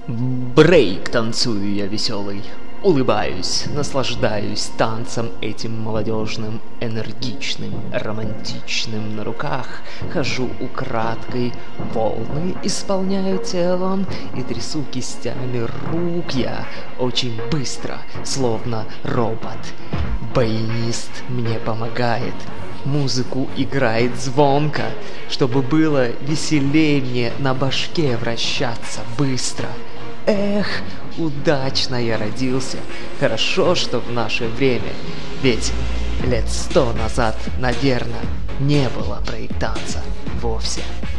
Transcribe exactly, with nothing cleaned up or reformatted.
Брейк танцую я веселый, улыбаюсь, наслаждаюсь танцем этим молодежным, энергичным, романтичным. На руках хожу украдкой, волны исполняю телом и трясу кистями рук я очень быстро, словно робот. Баянист мне помогает, музыку играет звонко, чтобы было веселее мне на башке вращаться быстро. Эх, удачно я родился, хорошо, что в наше время, ведь лет сто назад, наверное, не было брейк-танца вовсе.